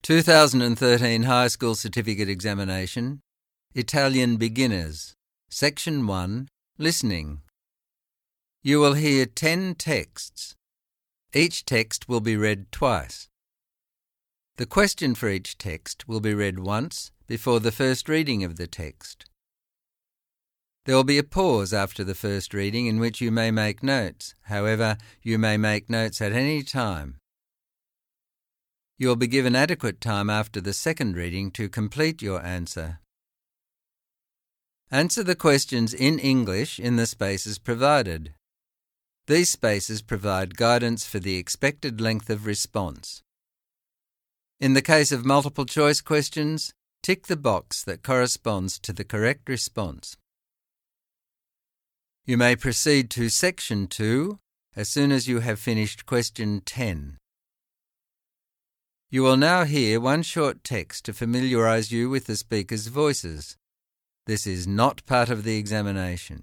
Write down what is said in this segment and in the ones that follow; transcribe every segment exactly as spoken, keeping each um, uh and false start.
twenty thirteen High School Certificate Examination, Italian Beginners, Section one, Listening. You will hear ten texts. Each text will be read twice. The question for each text will be read once before the first reading of the text. There will be a pause after the first reading in which you may make notes. However, you may make notes at any time. You will be given adequate time after the second reading to complete your answer. Answer the questions in English in the spaces provided. These spaces provide guidance for the expected length of response. In the case of multiple choice questions, tick the box that corresponds to the correct response. You may proceed to Section two as soon as you have finished Question ten. You will now hear one short text to familiarise you with the speakers' voices. This is not part of the examination.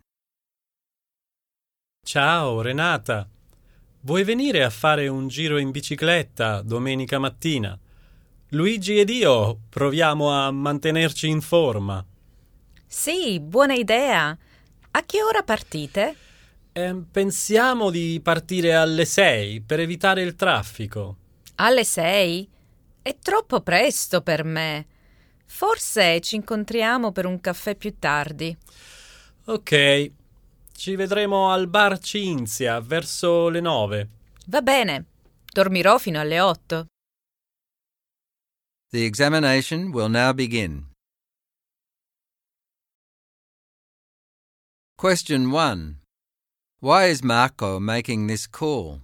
Ciao Renata, vuoi venire a fare un giro in bicicletta domenica mattina? Luigi ed io proviamo a mantenerci in forma. Sì, buona idea. A che ora partite? Eh, pensiamo di partire alle sei per evitare il traffico. Alle sei? È troppo presto per me. Forse ci incontriamo per un caffè più tardi. Ok, ci vedremo al bar Cinzia verso le nove. Va bene, dormirò fino alle otto. The examination will now begin. Question one. Why is Marco making this call?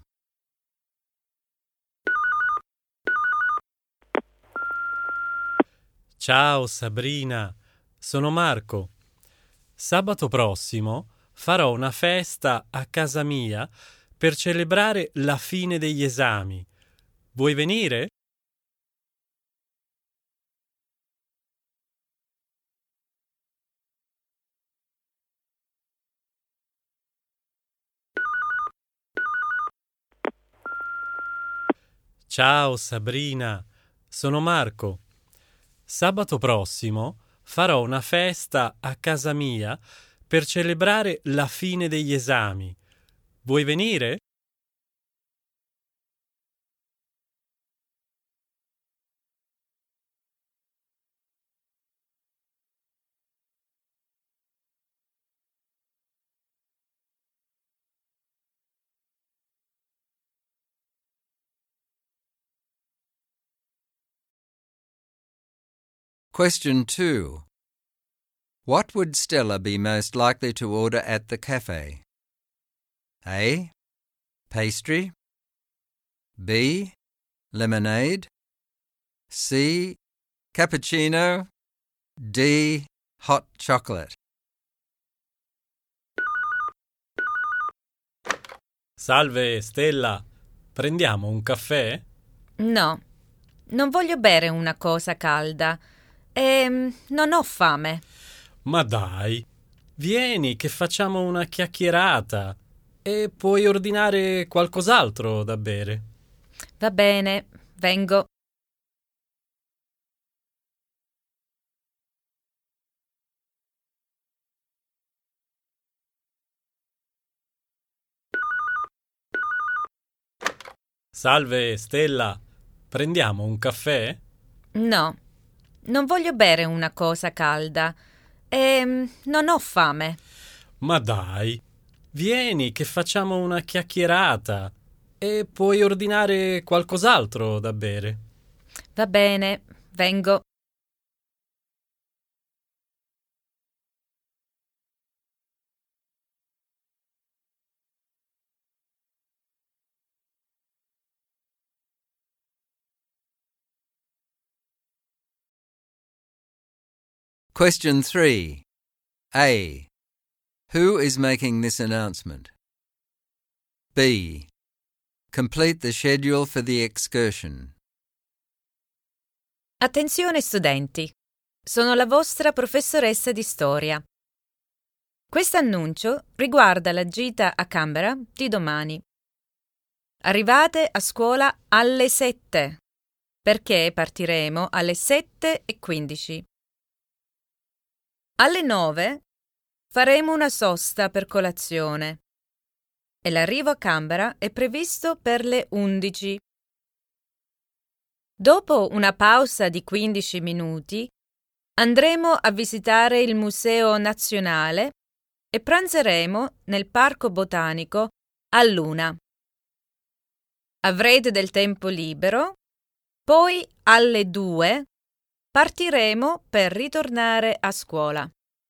Ciao Sabrina, sono Marco. Sabato prossimo farò una festa a casa mia per celebrare la fine degli esami. Vuoi venire? Ciao Sabrina, sono Marco. Sabato prossimo farò una festa a casa mia per celebrare la fine degli esami. Vuoi venire? Question two. What would Stella be most likely to order at the cafe? A. Pastry. B. Lemonade. C. Cappuccino. D. Hot chocolate. Salve Stella, prendiamo un caffè? No, non voglio bere una cosa calda e non ho fame. Ma dai, vieni che facciamo una chiacchierata e puoi ordinare qualcos'altro da bere. Va bene, vengo. Salve Stella, prendiamo un caffè? No, non voglio bere una cosa calda e non ho fame. Ma dai, vieni che facciamo una chiacchierata e puoi ordinare qualcos'altro da bere. Va bene, vengo. Question three. A. Who is making this announcement? B. Complete the schedule for the excursion. Attenzione studenti, sono la vostra professoressa di storia. Questo annuncio riguarda la gita a Canberra di domani. Arrivate a scuola alle sette. perché partiremo alle sette e quindici. Alle nove faremo una sosta per colazione e l'arrivo a Canberra è previsto per le undici. Dopo una pausa di quindici minuti andremo a visitare il Museo Nazionale e pranzeremo nel Parco Botanico all'una. Avrete del tempo libero, poi alle due partiremo per ritornare a scuola.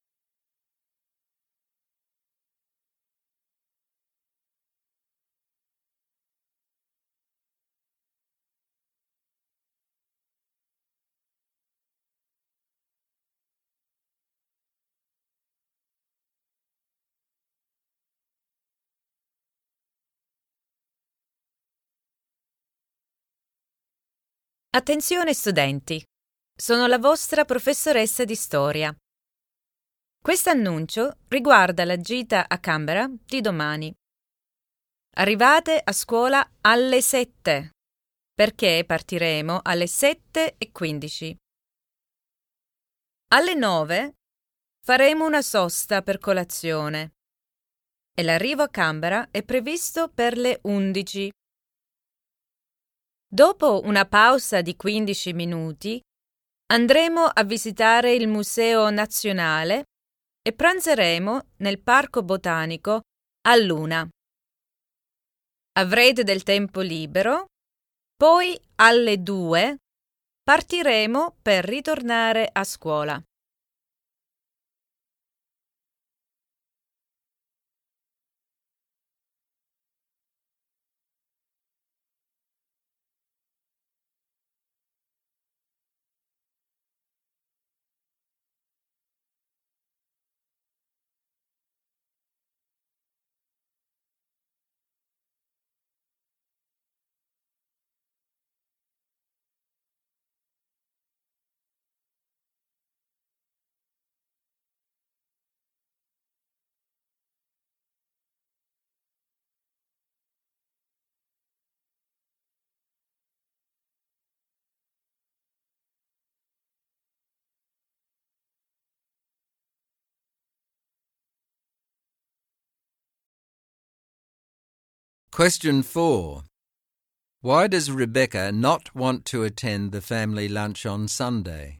Attenzione studenti! Sono la vostra professoressa di storia. Quest'annuncio riguarda la gita a Canberra di domani. Arrivate a scuola alle sette, perché partiremo alle sette e quindici. Alle nove faremo una sosta per colazione e l'arrivo a Canberra è previsto per le undici. Dopo una pausa di quindici minuti andremo a visitare il Museo Nazionale e pranzeremo nel Parco Botanico all'una. Avrete del tempo libero, poi alle due partiremo per ritornare a scuola. Question four. Why does Rebecca not want to attend the family lunch on Sunday?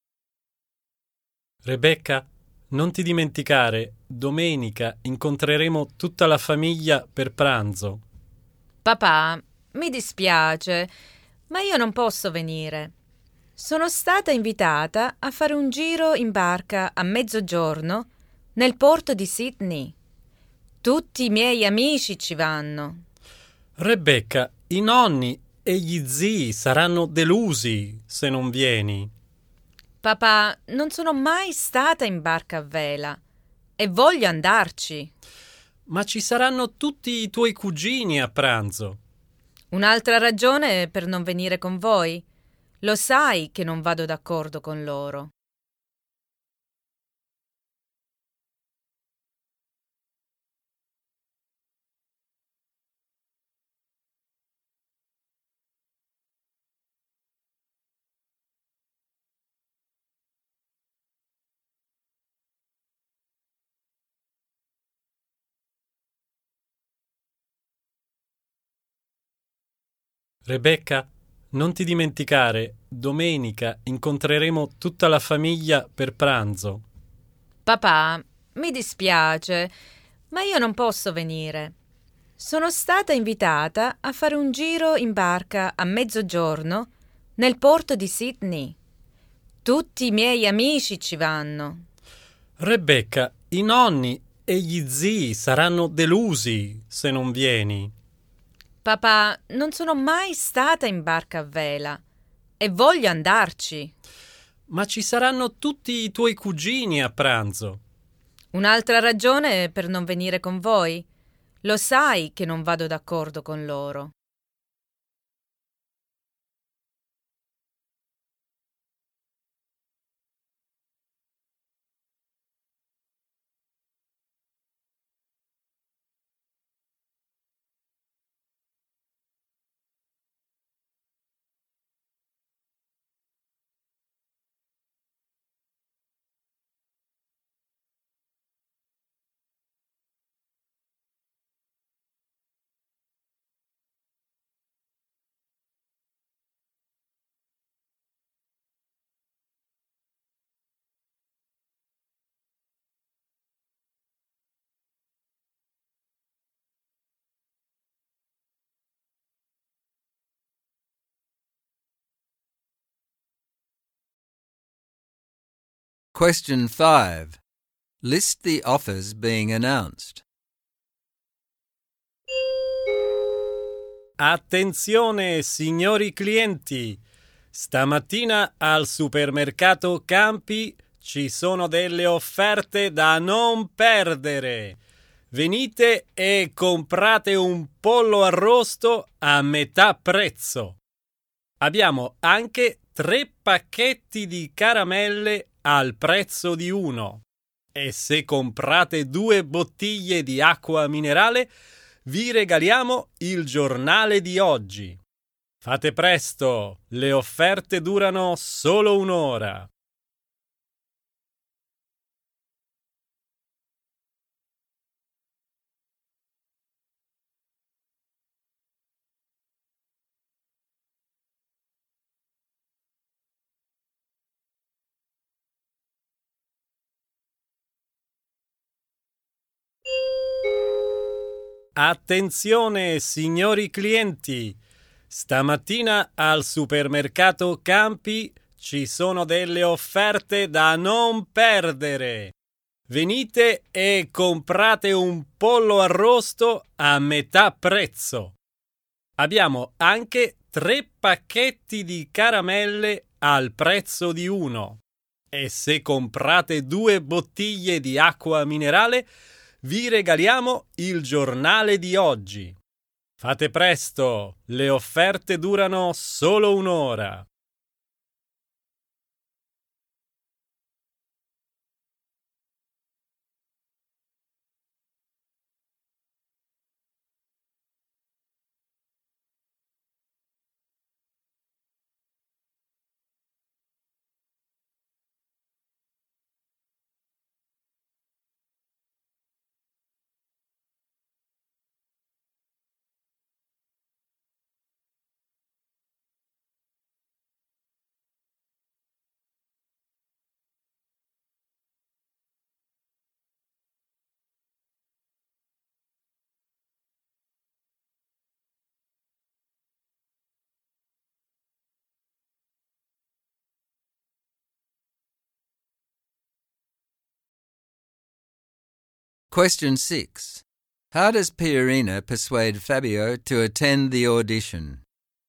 Rebecca, non ti dimenticare, domenica incontreremo tutta la famiglia per pranzo. Papà, mi dispiace, ma io non posso venire. Sono stata invitata a fare un giro in barca a mezzogiorno nel porto di Sydney. Tutti i miei amici ci vanno. Rebecca, i nonni e gli zii saranno delusi se non vieni. Papà, non sono mai stata in barca a vela e voglio andarci. Ma ci saranno tutti i tuoi cugini a pranzo. Un'altra ragione per non venire con voi. Lo sai che non vado d'accordo con loro. Rebecca, non ti dimenticare, domenica incontreremo tutta la famiglia per pranzo. Papà, mi dispiace, ma io non posso venire. Sono stata invitata a fare un giro in barca a mezzogiorno nel porto di Sydney. Tutti i miei amici ci vanno. Rebecca, i nonni e gli zii saranno delusi se non vieni. Papà, non sono mai stata in barca a vela e voglio andarci. Ma ci saranno tutti i tuoi cugini a pranzo. Un'altra ragione per non venire con voi. Lo sai che non vado d'accordo con loro. Question five. List the offers being announced. Attenzione, signori clienti! Stamattina al supermercato Campi ci sono delle offerte da non perdere. Venite e comprate un pollo arrosto a metà prezzo. Abbiamo anche tre pacchetti di caramelle al prezzo di uno. E se comprate due bottiglie di acqua minerale, vi regaliamo il giornale di oggi. Fate presto, le offerte durano solo un'ora. Attenzione, signori clienti! Stamattina al supermercato Campi ci sono delle offerte da non perdere. Venite e comprate un pollo arrosto a metà prezzo. Abbiamo anche tre pacchetti di caramelle al prezzo di uno. E se comprate due bottiglie di acqua minerale, vi regaliamo il giornale di oggi. Fate presto, le offerte durano solo un'ora. Question six. How does Pierina persuade Fabio to attend the audition?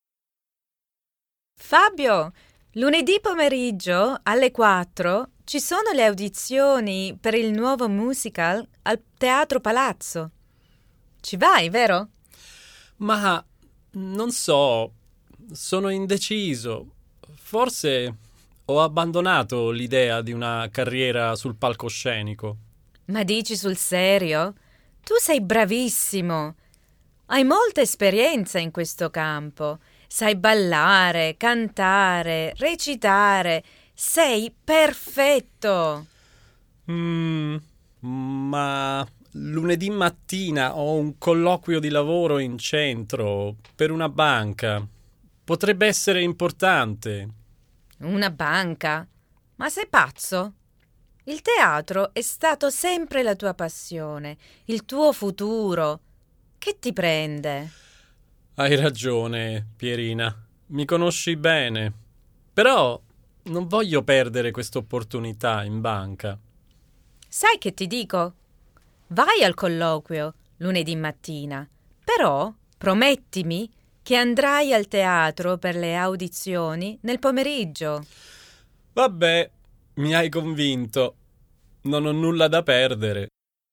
Fabio, lunedì pomeriggio alle quattro ci sono le audizioni per il nuovo musical al Teatro Palazzo. Ci vai, vero? Ma non so, sono indeciso. Forse ho abbandonato l'idea di una carriera sul palcoscenico. Ma dici sul serio? Tu sei bravissimo. Hai molta esperienza in questo campo. Sai ballare, cantare, recitare. Sei perfetto. Mm, ma lunedì mattina ho un colloquio di lavoro in centro per una banca. Potrebbe essere importante. Una banca? Ma sei pazzo? Il teatro è stato sempre la tua passione, il tuo futuro. Che ti prende? Hai ragione, Pierina. Mi conosci bene. Però non voglio perdere questa opportunità in banca. Sai che ti dico? Vai al colloquio lunedì mattina, però promettimi che andrai al teatro per le audizioni nel pomeriggio. Vabbè, mi hai convinto. Non ho nulla da perdere.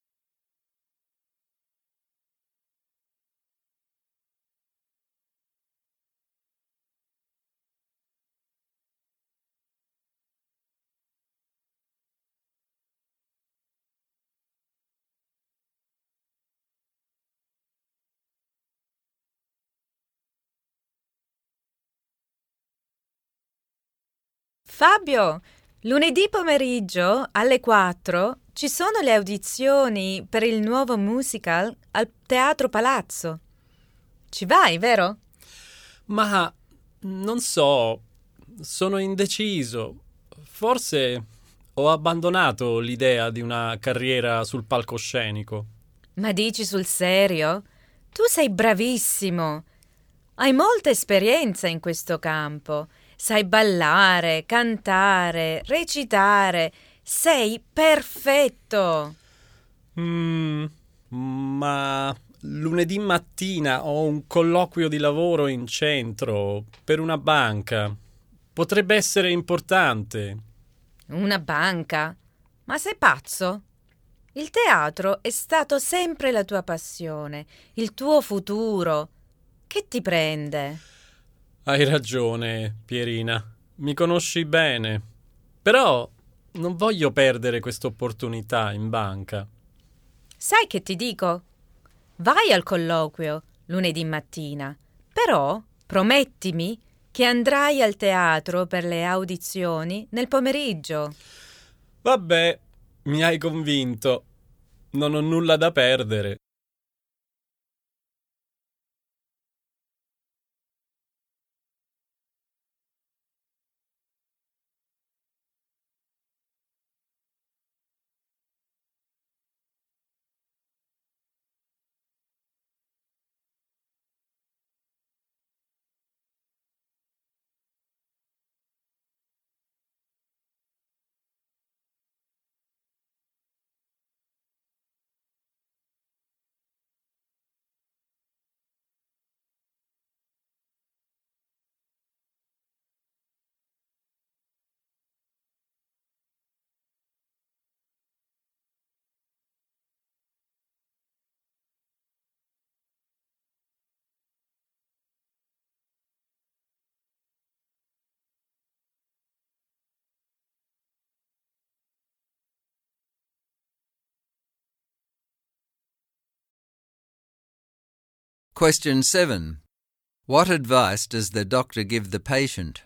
Fabio, lunedì pomeriggio alle quattro ci sono le audizioni per il nuovo musical al Teatro Palazzo. Ci vai, vero? Ma non so, sono indeciso. Forse ho abbandonato l'idea di una carriera sul palcoscenico. Ma dici sul serio? Tu sei bravissimo. Hai molta esperienza in questo campo. Sai ballare, cantare, recitare. Sei perfetto! Mm, ma lunedì mattina ho un colloquio di lavoro in centro per una banca. Potrebbe essere importante. Una banca? Ma sei pazzo? Il teatro è stato sempre la tua passione, il tuo futuro. Che ti prende? Hai ragione, Pierina. Mi conosci bene. Però non voglio perdere questa opportunità in banca. Sai che ti dico? Vai al colloquio lunedì mattina, però promettimi che andrai al teatro per le audizioni nel pomeriggio. Vabbè, mi hai convinto. Non ho nulla da perdere. Question seven. What advice does the doctor give the patient?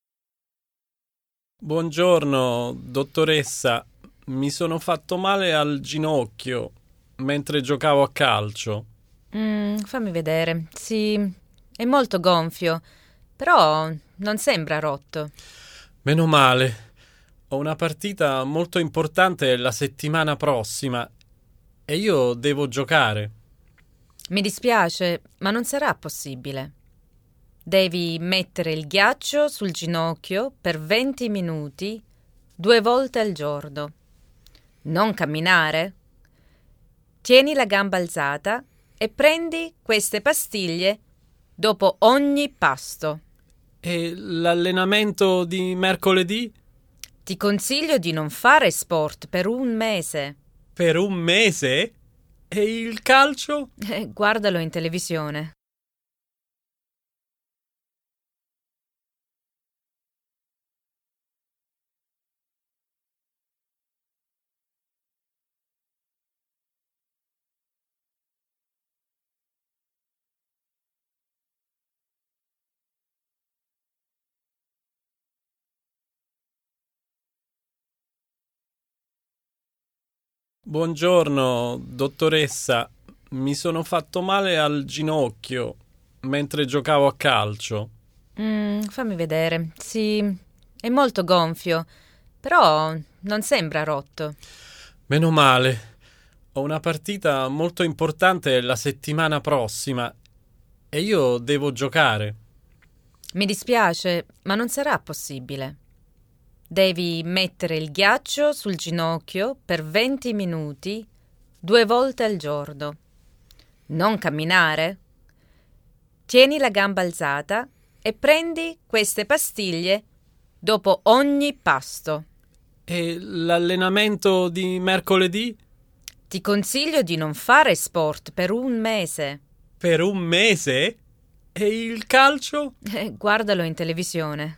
Buongiorno, dottoressa. Mi sono fatto male al ginocchio mentre giocavo a calcio. Mm, fammi vedere. Sì, è molto gonfio, però non sembra rotto. Meno male. Ho una partita molto importante la settimana prossima e io devo giocare. Mi dispiace, ma non sarà possibile. Devi mettere il ghiaccio sul ginocchio per venti minuti, due volte al giorno. Non camminare. Tieni la gamba alzata e prendi queste pastiglie dopo ogni pasto. E l'allenamento di mercoledì? Ti consiglio di non fare sport per un mese. Per un mese? E il calcio? Eh, guardalo in televisione. Buongiorno, dottoressa. Mi sono fatto male al ginocchio mentre giocavo a calcio. Mm, fammi vedere. Sì, è molto gonfio, però non sembra rotto. Meno male. Ho una partita molto importante la settimana prossima e io devo giocare. Mi dispiace, ma non sarà possibile. Devi mettere il ghiaccio sul ginocchio per venti minuti, due volte al giorno. Non camminare. Tieni la gamba alzata e prendi queste pastiglie dopo ogni pasto. E l'allenamento di mercoledì? Ti consiglio di non fare sport per un mese. Per un mese? E il calcio? Eh, guardalo in televisione.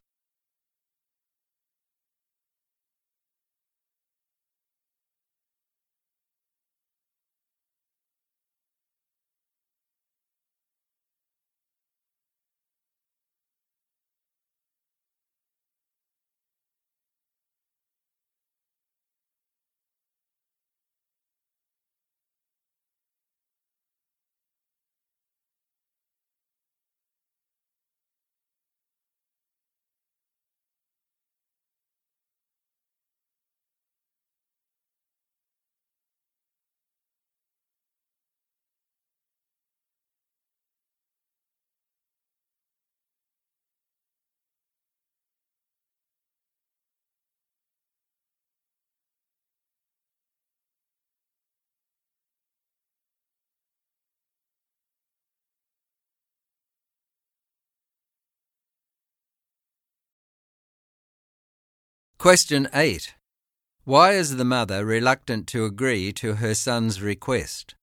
Question eight. Why is the mother reluctant to agree to her son's request?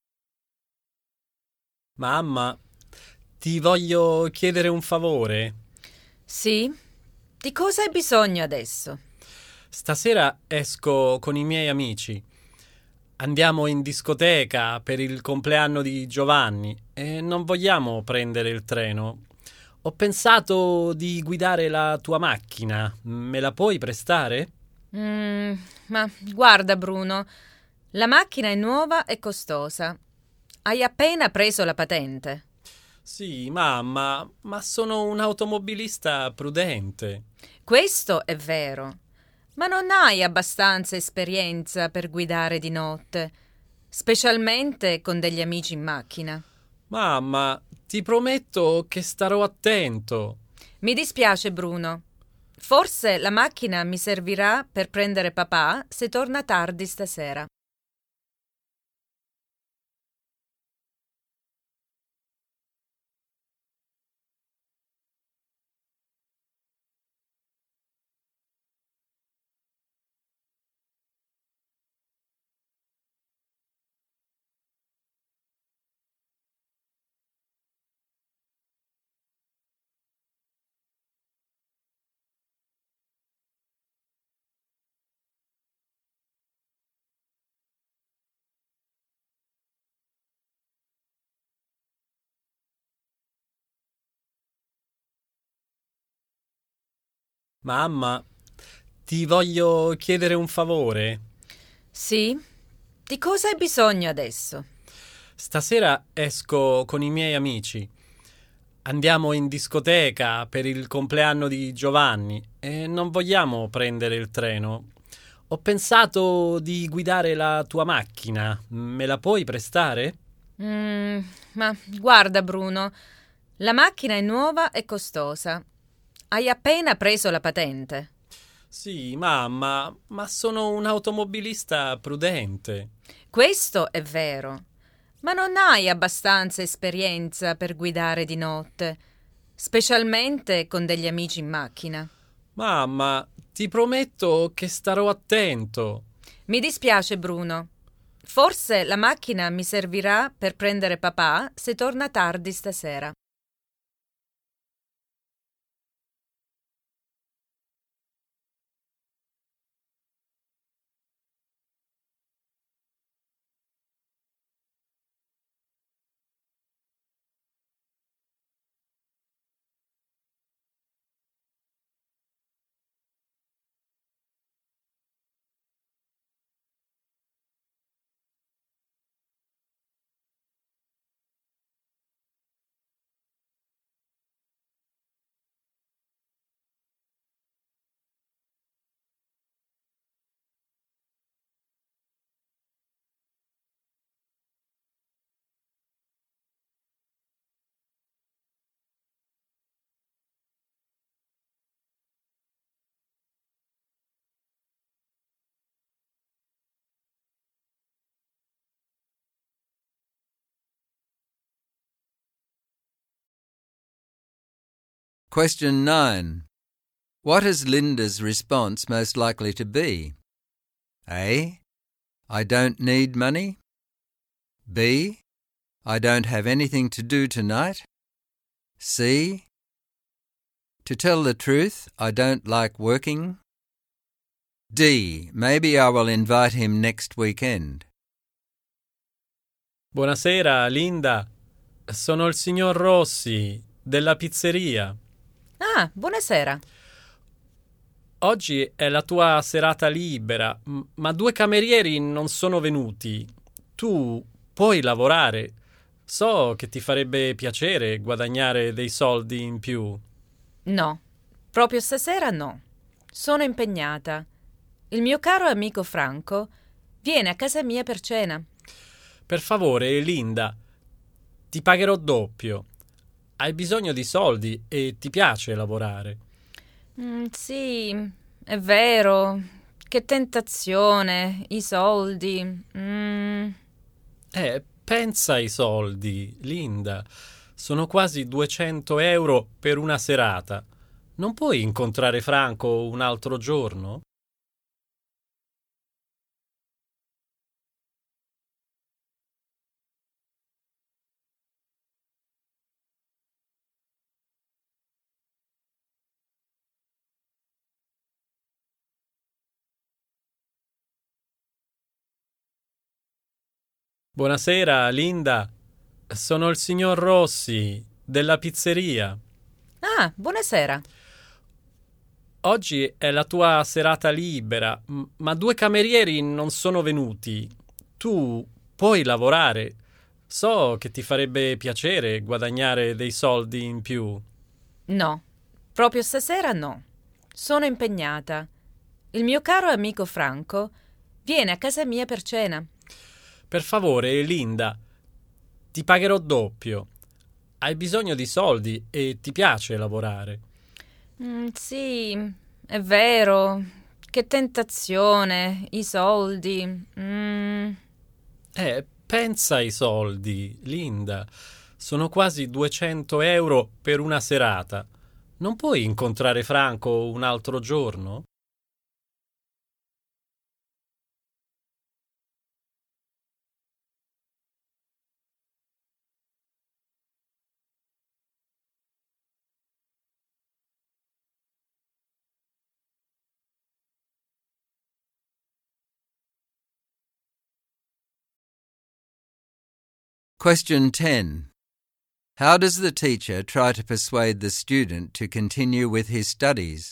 Mamma, ti voglio chiedere un favore. Sì? Di cosa hai bisogno adesso? Stasera esco con i miei amici. Andiamo in discoteca per il compleanno di Giovanni e non vogliamo prendere il treno. Ho pensato di guidare la tua macchina. Me la puoi prestare? Mm, ma guarda, Bruno, la macchina è nuova e costosa. Hai appena preso la patente. Sì, mamma, ma sono un automobilista prudente. Questo è vero, ma non hai abbastanza esperienza per guidare di notte, specialmente con degli amici in macchina. Mamma, ti prometto che starò attento. Mi dispiace, Bruno. Forse la macchina mi servirà per prendere papà se torna tardi stasera. Mamma, ti voglio chiedere un favore. Sì? Di cosa hai bisogno adesso? Stasera esco con i miei amici. Andiamo in discoteca per il compleanno di Giovanni e non vogliamo prendere il treno. Ho pensato di guidare la tua macchina. Me la puoi prestare? Mm, ma guarda, Bruno, la macchina è nuova e costosa. Hai appena preso la patente. Sì, mamma, ma sono un automobilista prudente. Questo è vero, ma non hai abbastanza esperienza per guidare di notte, specialmente con degli amici in macchina. Mamma, ti prometto che starò attento. Mi dispiace, Bruno. Forse la macchina mi servirà per prendere papà se torna tardi stasera. Question nine. What is Linda's response most likely to be? A. I don't need money. B. I don't have anything to do tonight. C. To tell the truth, I don't like working. D. Maybe I will invite him next weekend. Buonasera, Linda. Sono il signor Rossi, della pizzeria. Ah, buonasera. Oggi è la tua serata libera, m- ma due camerieri non sono venuti. Tu puoi lavorare. So che ti farebbe piacere guadagnare dei soldi in più. No, proprio stasera no. Sono impegnata. Il mio caro amico Franco viene a casa mia per cena. Per favore, Linda, ti pagherò doppio. Hai bisogno di soldi e ti piace lavorare. Mm, sì, è vero. Che tentazione, i soldi. Mm. Eh, pensa ai soldi, Linda. Sono quasi duecento euro per una serata. Non puoi incontrare Franco un altro giorno? Buonasera, Linda. Sono il signor Rossi, della pizzeria. Ah, buonasera. Oggi è la tua serata libera, m- ma due camerieri non sono venuti. Tu puoi lavorare. So che ti farebbe piacere guadagnare dei soldi in più. No, proprio stasera no. Sono impegnata. Il mio caro amico Franco viene a casa mia per cena. Per favore, Linda, ti pagherò doppio. Hai bisogno di soldi e ti piace lavorare. Mm, sì, è vero. Che tentazione. I soldi. Mm. Eh, pensa ai soldi, Linda. Sono quasi duecento euro per una serata. Non puoi incontrare Franco un altro giorno? Question ten. How does the teacher try to persuade the student to continue with his studies?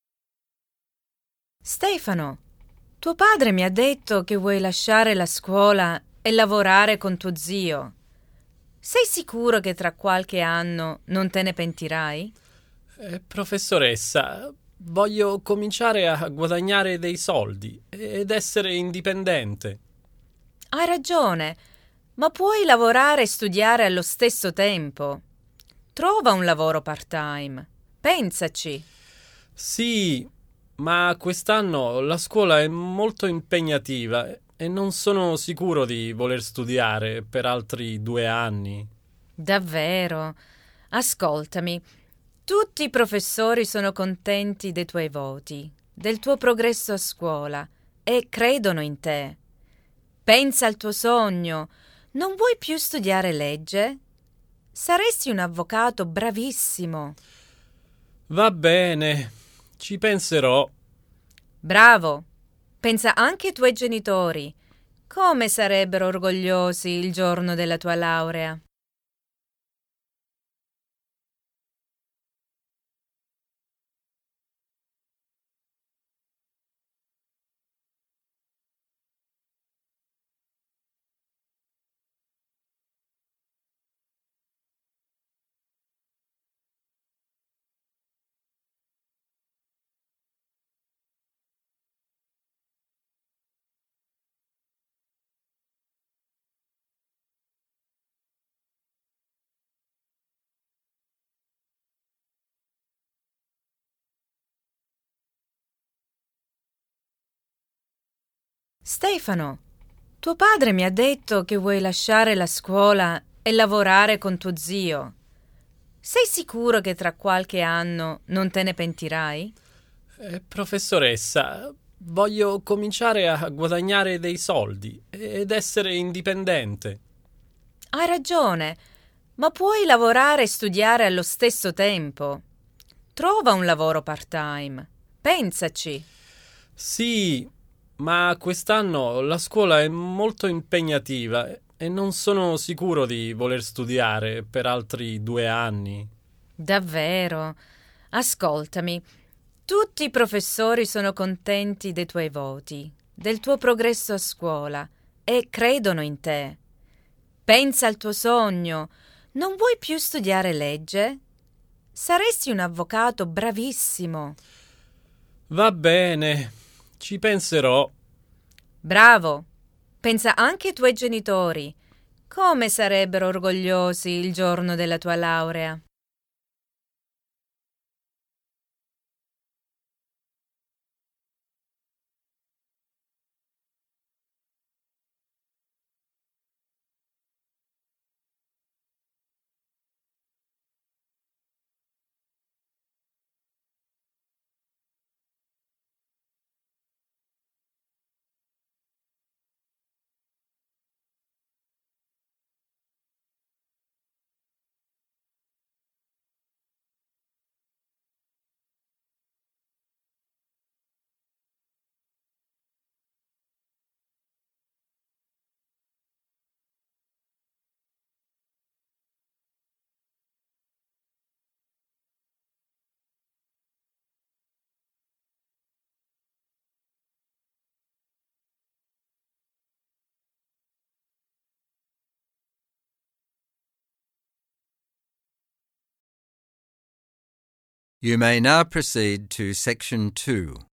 Stefano, tuo padre mi ha detto che vuoi lasciare la scuola e lavorare con tuo zio. Sei sicuro che tra qualche anno non te ne pentirai? Eh, professoressa, voglio cominciare a guadagnare dei soldi ed essere indipendente. Hai ragione, ma puoi lavorare e studiare allo stesso tempo. Trova un lavoro part-time. Pensaci. Sì, ma quest'anno la scuola è molto impegnativa e non sono sicuro di voler studiare per altri due anni. Davvero? Ascoltami. Tutti i professori sono contenti dei tuoi voti, del tuo progresso a scuola e credono in te. Pensa al tuo sogno. Non vuoi più studiare legge? Saresti un avvocato bravissimo. Va bene, ci penserò. Bravo. Pensa anche ai tuoi genitori. Come sarebbero orgogliosi il giorno della tua laurea. Stefano, tuo padre mi ha detto che vuoi lasciare la scuola e lavorare con tuo zio. Sei sicuro che tra qualche anno non te ne pentirai? Eh, professoressa, voglio cominciare a guadagnare dei soldi ed essere indipendente. Hai ragione, ma puoi lavorare e studiare allo stesso tempo. Trova un lavoro part-time. Pensaci. Sì, ma quest'anno la scuola è molto impegnativa e non sono sicuro di voler studiare per altri due anni. Davvero? Ascoltami. Tutti i professori sono contenti dei tuoi voti, del tuo progresso a scuola e credono in te. Pensa al tuo sogno. Non vuoi più studiare legge? Saresti un avvocato bravissimo. Va bene, ci penserò. Bravo. Pensa anche ai tuoi genitori. Come sarebbero orgogliosi il giorno della tua laurea. You may now proceed to section two.